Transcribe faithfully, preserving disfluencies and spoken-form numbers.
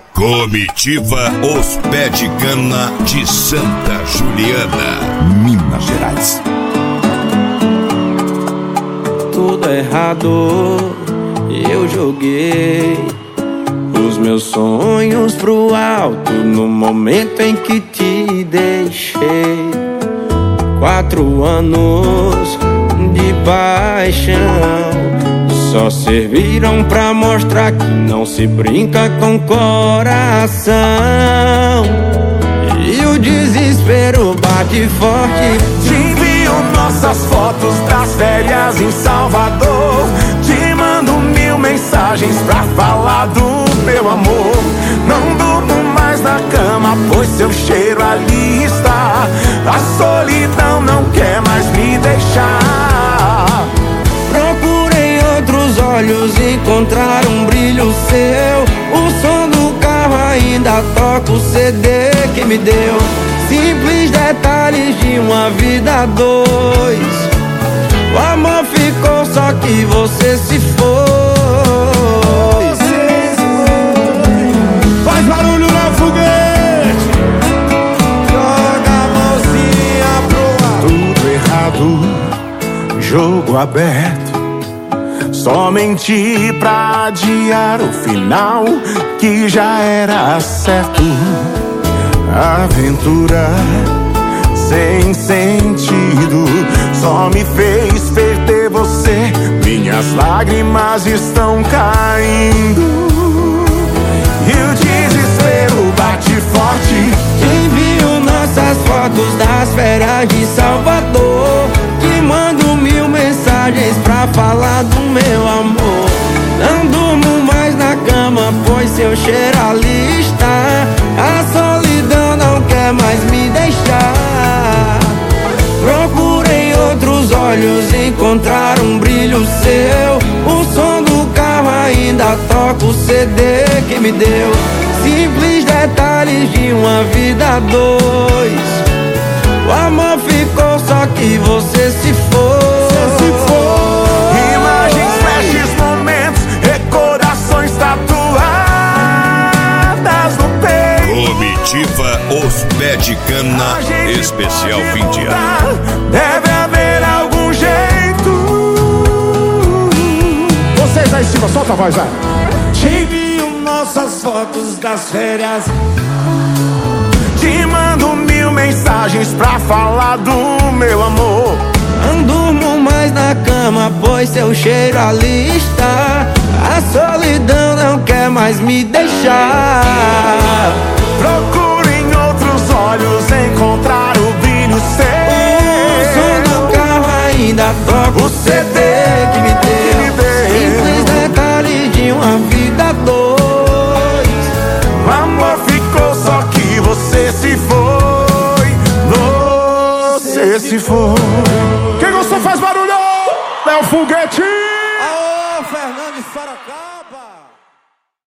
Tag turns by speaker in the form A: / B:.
A: Comitiva Os Pé de Cana de Santa Juliana, Minas Gerais.
B: Tudo errado, eu joguei os meus sonhos pro alto no momento em que te deixei. Quatro anos de paixão só serviram pra mostrar que não se brinca com coração. E o desespero bate forte.
C: Te envio nossas fotos das férias em Salvador. Te mando mil mensagens pra falar do meu amor. Não durmo mais na cama, pois seu cheiro ali está. A solidão não quer mais me deixar.
B: Procurei outros olhos, encontrar um brilho seu. O som do carro ainda toca o C D que me deu. Simples detalhes de uma vida a dois. O amor ficou, só que você se foi.
C: Faz barulho no foguete.
B: Joga a mãozinha pro ar.
C: Tudo errado, jogo aberto. Só menti pra adiar o final que já era certo. Aventura sem sentido só me fez perder você. Minhas lágrimas estão caindo e o desespero bate forte.
B: Envio nossas fotos das férias de Salvador. Te mando mil mensagens pra falar do meu amor. Não durmo mais na cama, pois seu cheiro ali está. A solidão não quer mais me deixar. Procurei outros olhos, encontrar um brilho seu. O som do carro ainda toca o C D que me deu. Simples detalhes de uma vida a dois. O amor ficou, só que você se foi.
C: Se foi. Imagens, flashes, momentos, recordações tatuadas no peito.
A: Comitiva Os Pé de Cana, especial fim de ano.
C: Deve haver algum jeito.
D: Vocês aí em cima, solta a voz, vai.
B: Te envio nossas fotos das férias.
C: Te mando mil mensagens pra falar do meu amor.
B: Não durmo mais na cama, pois seu cheiro ali está. A solidão não quer mais me deixar.
C: Procuro em outros olhos encontrar o brilho seu.
B: O som do carro ainda toca o C D que me deu. Simples detalhes de uma vida a dois.
C: O amor ficou, só que você se foi. Você se foi.
D: Quem gostou faz barulho! Léo Foguete!
B: Aô, Fernando de Sorocaba!